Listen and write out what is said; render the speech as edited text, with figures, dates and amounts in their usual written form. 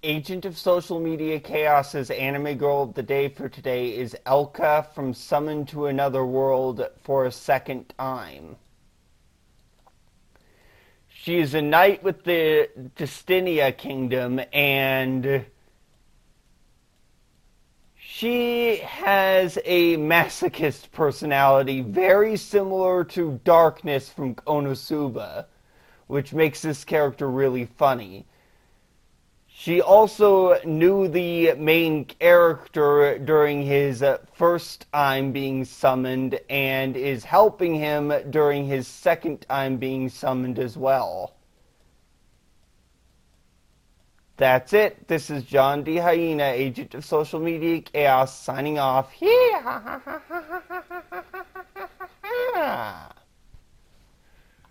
Agent of Social Media Chaos's anime girl of the day for today is Elka from Summoned to Another World for a second time. She is a knight with the Destinia Kingdom, and she has a masochist personality very similar to Darkness from Konosuba, which makes this character really funny. She also knew the main character during his first time being summoned and is helping him during his second time being summoned as well. That's it. This is John D. Hyena, Agent of Social Media Chaos, signing off. Yeah.